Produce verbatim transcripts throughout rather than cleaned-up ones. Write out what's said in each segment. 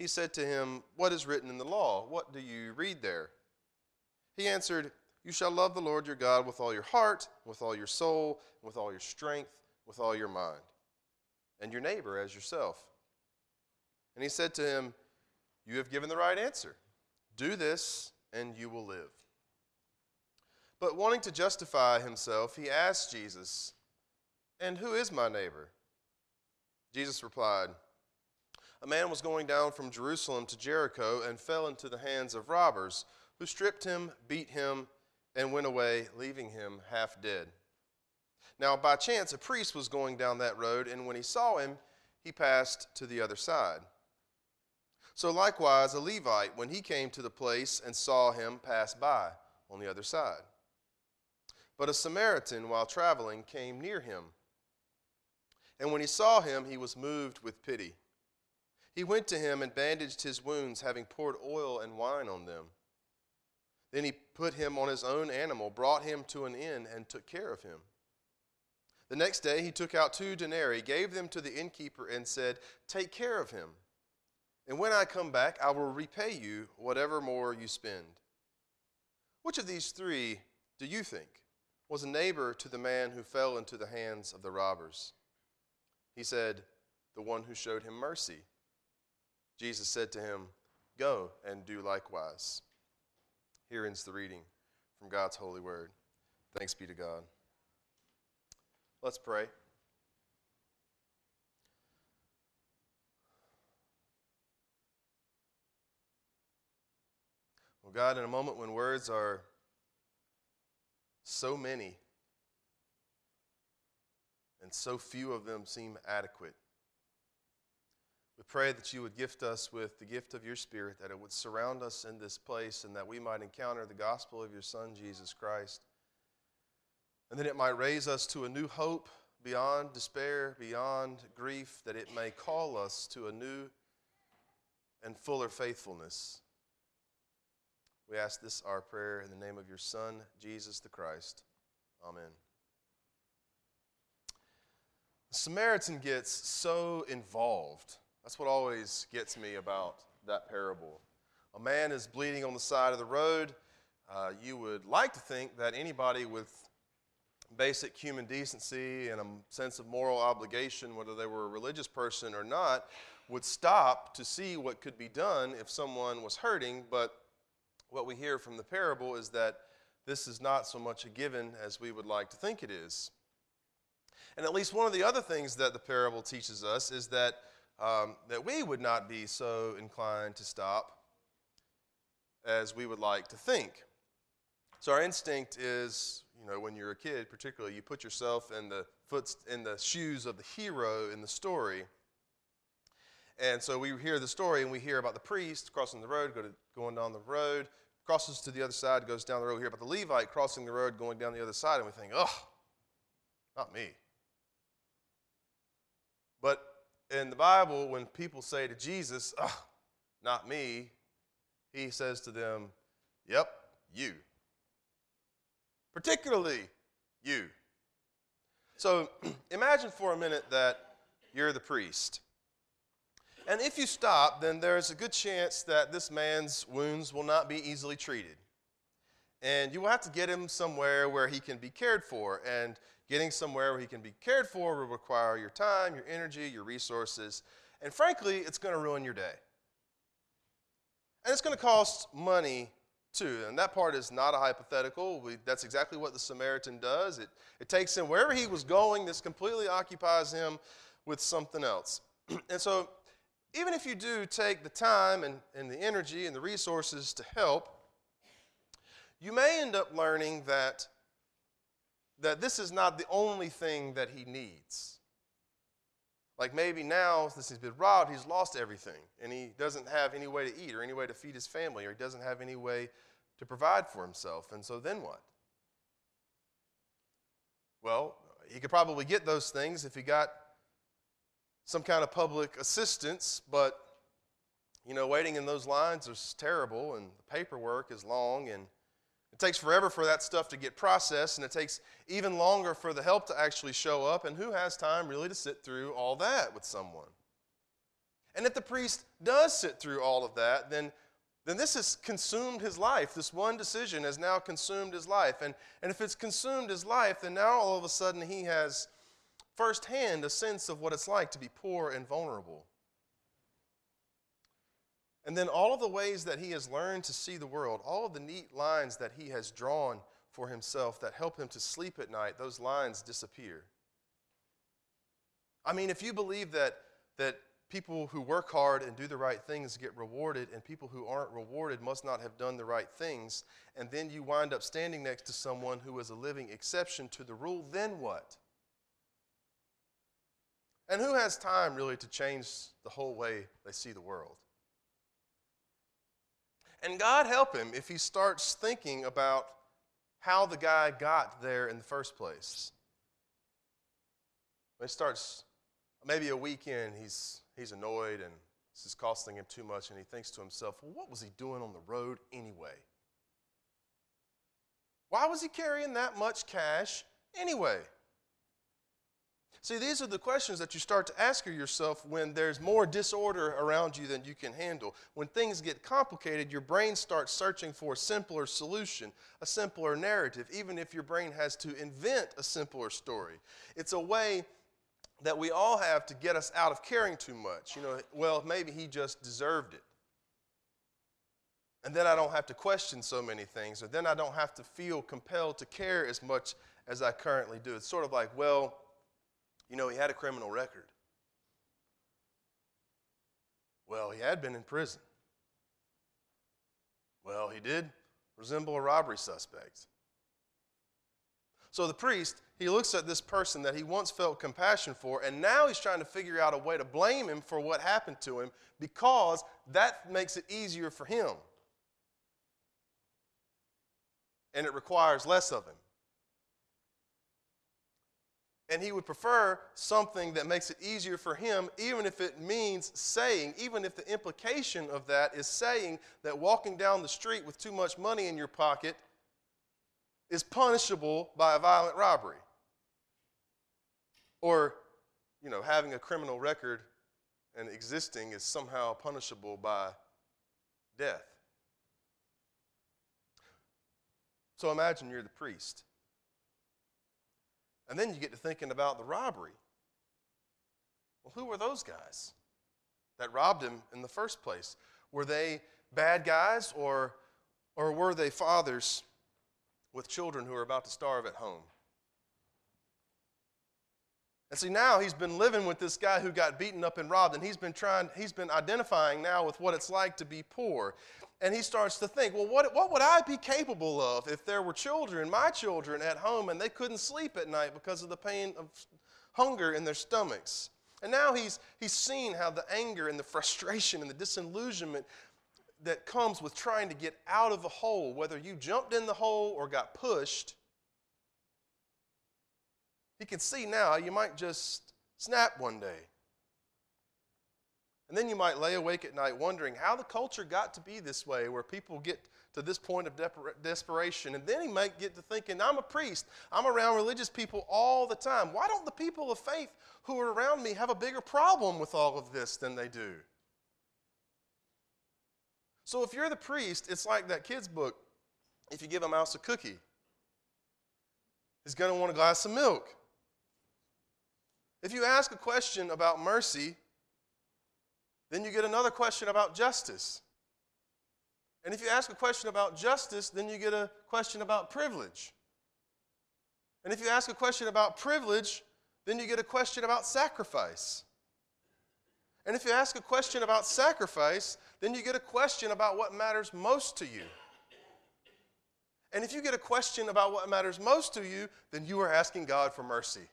He said to him, "What is written in the law? What do you read there?" He answered, "You shall love the Lord your God with all your heart, with all your soul, with all your strength, with all your mind, and your neighbor as yourself." And he said to him, "You have given the right answer. Do this, and you will live." But wanting to justify himself, he asked Jesus, "And who is my neighbor?" Jesus replied, "A man was going down from Jerusalem to Jericho and fell into the hands of robbers, who stripped him, beat him, and went away, leaving him half dead. Now by chance a priest was going down that road, and when he saw him, he passed to the other side. So likewise a Levite, when he came to the place and saw him, passed by on the other side. But a Samaritan, while traveling, came near him. And when he saw him, he was moved with pity. He went to him and bandaged his wounds, having poured oil and wine on them. Then he put him on his own animal, brought him to an inn, and took care of him. The next day he took out two denarii, gave them to the innkeeper, and said, "Take care of him, and when I come back, I will repay you whatever more you spend." Which of these three, do you think, was a neighbor to the man who fell into the hands of the robbers? He said, "The one who showed him mercy." Jesus said to him, "Go and do likewise." Here ends the reading from God's holy word. Thanks be to God. Let's pray. Well, God, in a moment when words are so many and so few of them seem adequate, we pray that you would gift us with the gift of your Spirit, that it would surround us in this place, and that we might encounter the gospel of your Son, Jesus Christ, and that it might raise us to a new hope beyond despair, beyond grief, that it may call us to a new and fuller faithfulness. We ask this, our prayer, in the name of your Son, Jesus the Christ. Amen. The Samaritan gets so involved. That's what always gets me about that parable. A man is bleeding on the side of the road. Uh, you would like to think that anybody with basic human decency and a sense of moral obligation, whether they were a religious person or not, would stop to see what could be done if someone was hurting. But what we hear from the parable is that this is not so much a given as we would like to think it is. And at least one of the other things that the parable teaches us is that um, that we would not be so inclined to stop as we would like to think. So our instinct is, you know, when you're a kid particularly, you put yourself in the foot in the shoes of the hero in the story. And so we hear the story and we hear about the priest crossing the road, go to, going down the road, crosses to the other side, goes down the road. We hear about the Levite crossing the road, going down the other side, and we think, oh, not me. But in the Bible, when people say to Jesus, oh, not me, he says to them, yep, you. Particularly you. So imagine for a minute that you're the priest. And if you stop, then there's a good chance that this man's wounds will not be easily treated. And you will have to get him somewhere where he can be cared for. And getting somewhere where he can be cared for will require your time, your energy, your resources. And frankly, it's going to ruin your day. And it's going to cost money too. And that part is not a hypothetical. We, that's exactly what the Samaritan does. It, it takes him wherever he was going. This completely occupies him with something else. And so even if you do take the time and, and the energy and the resources to help, you may end up learning that, that this is not the only thing that he needs. Like maybe now, since he's been robbed, he's lost everything, and he doesn't have any way to eat or any way to feed his family, or he doesn't have any way to provide for himself. And so then what? Well, he could probably get those things if he got some kind of public assistance, but, you know, waiting in those lines is terrible, and the paperwork is long, and it takes forever for that stuff to get processed, and it takes even longer for the help to actually show up, and who has time really to sit through all that with someone? And if the priest does sit through all of that, then, then this has consumed his life. This one decision has now consumed his life. And, and if it's consumed his life, then now all of a sudden he has firsthand a sense of what it's like to be poor and vulnerable. And then all of the ways that he has learned to see the world, all of the neat lines that he has drawn for himself that help him to sleep at night, those lines disappear. I mean, if you believe that, that people who work hard and do the right things get rewarded, and people who aren't rewarded must not have done the right things, and then you wind up standing next to someone who is a living exception to the rule, then what? And who has time really to change the whole way they see the world? And God help him if he starts thinking about how the guy got there in the first place. When he starts, maybe a weekend, he's he's annoyed and this is costing him too much, and he thinks to himself, well, what was he doing on the road anyway? Why was he carrying that much cash anyway? See, these are the questions that you start to ask yourself when there's more disorder around you than you can handle. When things get complicated, your brain starts searching for a simpler solution, a simpler narrative, even if your brain has to invent a simpler story. It's a way that we all have to get us out of caring too much. You know, well, maybe he just deserved it. And then I don't have to question so many things, or then I don't have to feel compelled to care as much as I currently do. It's sort of like, well, you know, he had a criminal record. Well, he had been in prison. Well, he did resemble a robbery suspect. So the priest, he looks at this person that he once felt compassion for, and now he's trying to figure out a way to blame him for what happened to him because that makes it easier for him. And it requires less of him. And he would prefer something that makes it easier for him, even if it means saying, even if the implication of that is saying that walking down the street with too much money in your pocket is punishable by a violent robbery. Or, you know, having a criminal record and existing is somehow punishable by death. So imagine you're the priest. And then you get to thinking about the robbery. Well, who were those guys that robbed him in the first place? Were they bad guys, or, or were they fathers with children who are about to starve at home? And see, now he's been living with this guy who got beaten up and robbed, and he's been trying, he's been identifying now with what it's like to be poor. And he starts to think, well, what, what would I be capable of if there were children, my children, at home, and they couldn't sleep at night because of the pain of hunger in their stomachs? And now he's, he's seen how the anger and the frustration and the disillusionment that comes with trying to get out of the hole, whether you jumped in the hole or got pushed, he can see now you might just snap one day. And then you might lay awake at night wondering how the culture got to be this way, where people get to this point of de- desperation. And then he might get to thinking, I'm a priest. I'm around religious people all the time. Why don't the people of faith who are around me have a bigger problem with all of this than they do? So if you're the priest, it's like that kid's book. If you give a mouse a cookie, he's going to want a glass of milk. If you ask a question about mercy, then you get another question about justice. And if you ask a question about justice, then you get a question about privilege. And if you ask a question about privilege, then you get a question about sacrifice. And if you ask a question about sacrifice, then you get a question about what matters most to you. And if you get a question about what matters most to you, then you are asking God for mercy.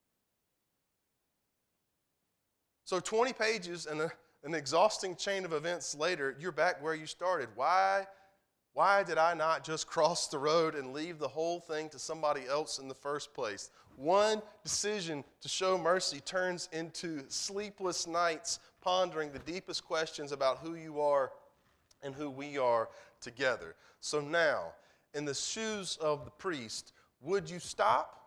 So twenty pages and a An exhausting chain of events later, you're back where you started. Why, why did I not just cross the road and leave the whole thing to somebody else in the first place? One decision to show mercy turns into sleepless nights pondering the deepest questions about who you are and who we are together. So now, in the shoes of the priest, would you stop?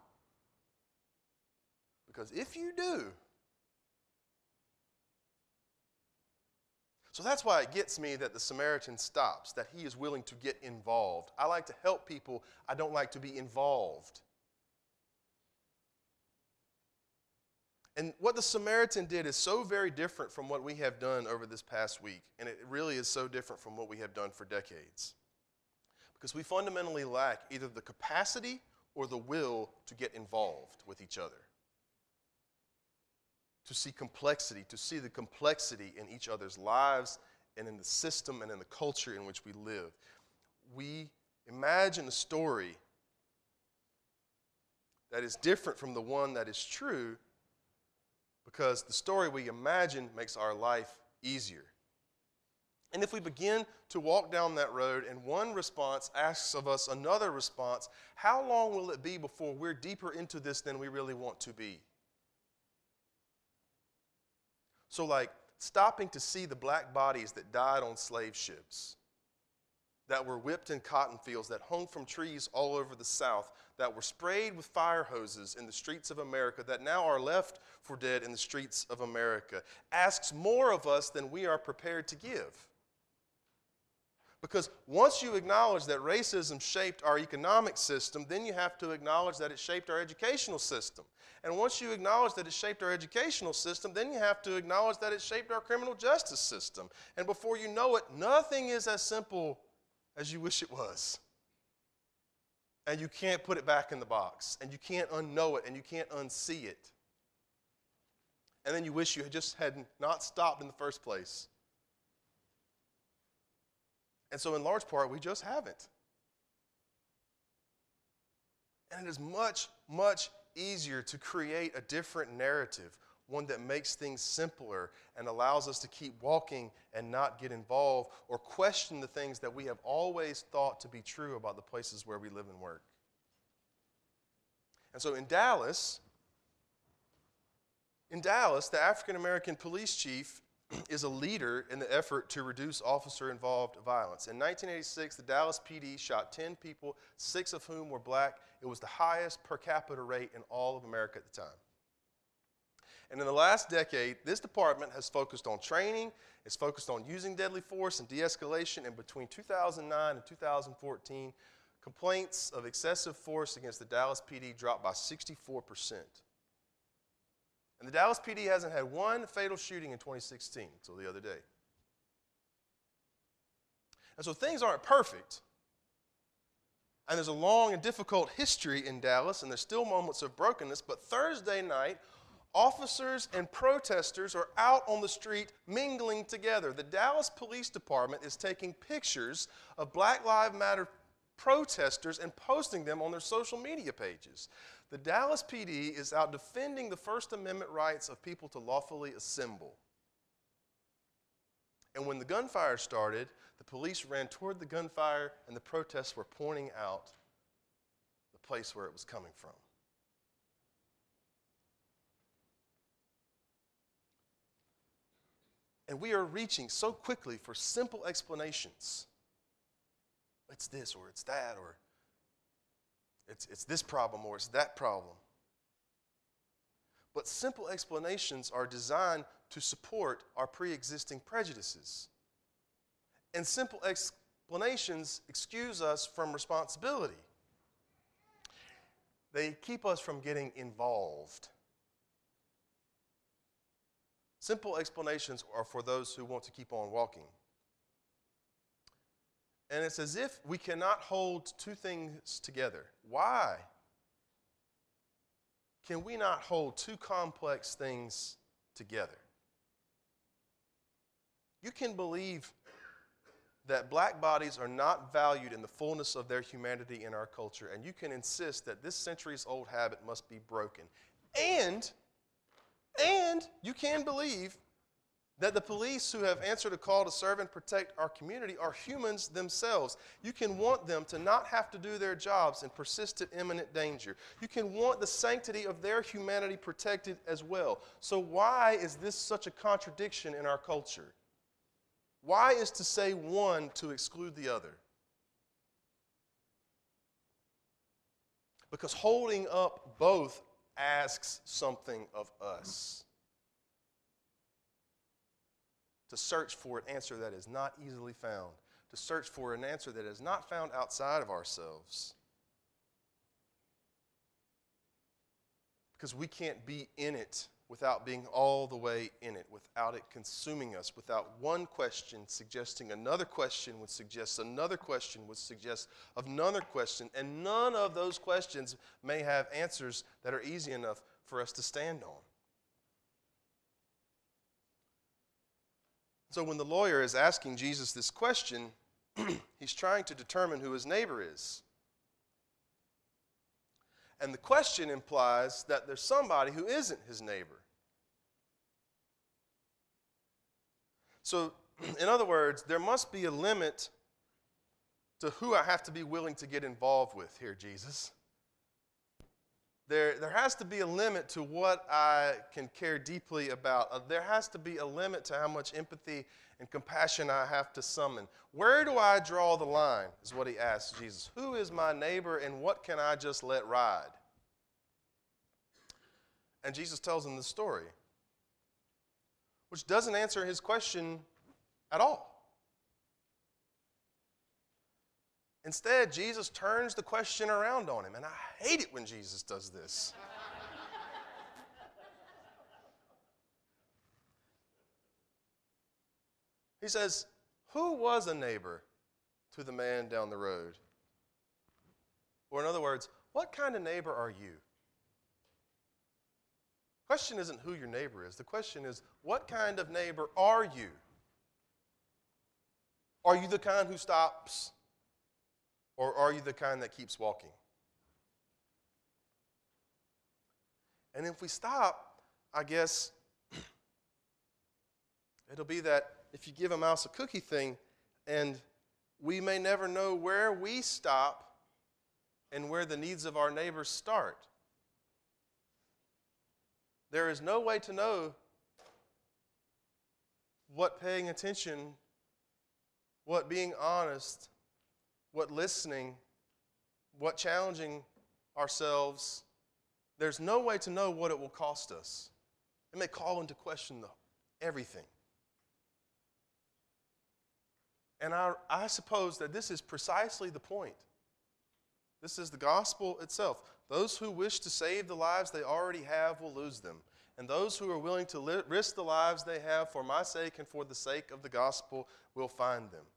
Because if you do, So that's why it gets me that the Samaritan stops, that he is willing to get involved. I like to help people. I don't like to be involved. And what the Samaritan did is so very different from what we have done over this past week. And it really is so different from what we have done for decades. Because we fundamentally lack either the capacity or the will to get involved with each other. To see complexity, to see the complexity in each other's lives and in the system and in the culture in which we live. We imagine a story that is different from the one that is true, because the story we imagine makes our life easier. And if we begin to walk down that road and one response asks of us another response, how long will it be before we're deeper into this than we really want to be? So like stopping to see the black bodies that died on slave ships, that were whipped in cotton fields, that hung from trees all over the South, that were sprayed with fire hoses in the streets of America, that now are left for dead in the streets of America, asks more of us than we are prepared to give. Because once you acknowledge that racism shaped our economic system, then you have to acknowledge that it shaped our educational system. And once you acknowledge that it shaped our educational system, then you have to acknowledge that it shaped our criminal justice system. And before you know it, nothing is as simple as you wish it was. And you can't put it back in the box. And you can't unknow it, and you can't unsee it. And then you wish you had just had not stopped in the first place. And so in large part, we just haven't. And it is much, much easier to create a different narrative, one that makes things simpler and allows us to keep walking and not get involved or question the things that we have always thought to be true about the places where we live and work. And so in Dallas, in Dallas, the African-American police chief is a leader in the effort to reduce officer-involved violence. In nineteen eighty-six, the Dallas P D shot ten people, six of whom were black. It was the highest per capita rate in all of America at the time. And in the last decade, this department has focused on training, it's focused on using deadly force and de-escalation, and between two thousand nine and two thousand fourteen, complaints of excessive force against the Dallas P D dropped by sixty-four percent. And the Dallas P D hasn't had one fatal shooting in twenty sixteen, until the other day. And so things aren't perfect. And there's a long and difficult history in Dallas, and there's still moments of brokenness. But Thursday night, officers and protesters are out on the street mingling together. The Dallas Police Department is taking pictures of Black Lives Matter protesters and posting them on their social media pages. The Dallas P D is out defending the First Amendment rights of people to lawfully assemble. And when the gunfire started, the police ran toward the gunfire, and the protests were pointing out the place where it was coming from. And we are reaching so quickly for simple explanations. It's this, or it's that, or it's, it's this problem, or it's that problem. But simple explanations are designed to support our pre-existing prejudices. And simple explanations excuse us from responsibility. They keep us from getting involved. Simple explanations are for those who want to keep on walking. And it's as if we cannot hold two things together. Why can we not hold two complex things together? You can believe that black bodies are not valued in the fullness of their humanity in our culture, and you can insist that this centuries-old habit must be broken. And, and you can believe that the police who have answered a call to serve and protect our community are humans themselves. You can want them to not have to do their jobs in persistent, imminent danger. You can want the sanctity of their humanity protected as well. So why is this such a contradiction in our culture? Why is to say one to exclude the other? Because holding up both asks something of us. to search for an answer that is not easily found, to search for an answer that is not found outside of ourselves. Because we can't be in it without being all the way in it, without it consuming us, without one question suggesting another question would suggest another question would suggest another question, and none of those questions may have answers that are easy enough for us to stand on. So when the lawyer is asking Jesus this question, he's trying to determine who his neighbor is. And the question implies that there's somebody who isn't his neighbor. So, in other words, there must be a limit to who I have to be willing to get involved with here, Jesus. There, there has to be a limit to what I can care deeply about. Uh, there has to be a limit to how much empathy and compassion I have to summon. Where do I draw the line, is what he asks Jesus. Who is my neighbor, and what can I just let ride? And Jesus tells him the story, which doesn't answer his question at all. Instead, Jesus turns the question around on him, and I hate it when Jesus does this. He says, who was a neighbor to the man down the road? Or in other words, what kind of neighbor are you? The question isn't who your neighbor is. The question is, what kind of neighbor are you? Are you the kind who stops? Or are you the kind that keeps walking? And if we stop, I guess it'll be that if you give a mouse a cookie thing, and we may never know where we stop and where the needs of our neighbors start. There is no way to know what paying attention, what being honest, what listening, what challenging ourselves, there's no way to know what it will cost us. It may call into question the, everything. And I, I suppose that this is precisely the point. This is the gospel itself. Those who wish to save the lives they already have will lose them. And those who are willing to li- risk the lives they have for my sake and for the sake of the gospel will find them.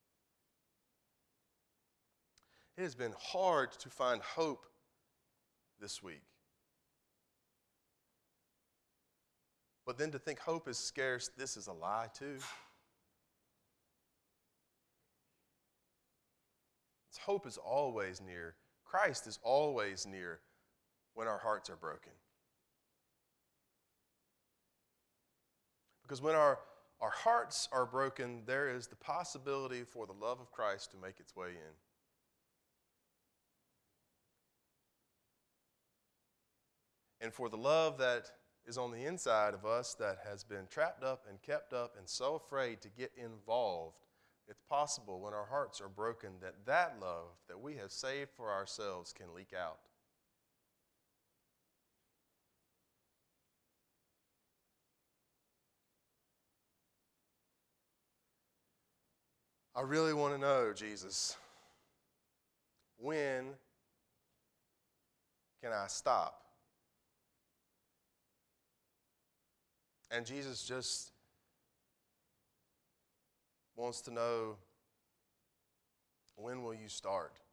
It has been hard to find hope this week. But then to think hope is scarce, this is a lie too. Hope is always near. Christ is always near when our hearts are broken. Because when our, our hearts are broken, there is the possibility for the love of Christ to make its way in. And for the love that is on the inside of us that has been trapped up and kept up and so afraid to get involved, it's possible when our hearts are broken that that love that we have saved for ourselves can leak out. I really want to know, Jesus, when can I stop? And Jesus just wants to know, when will you start?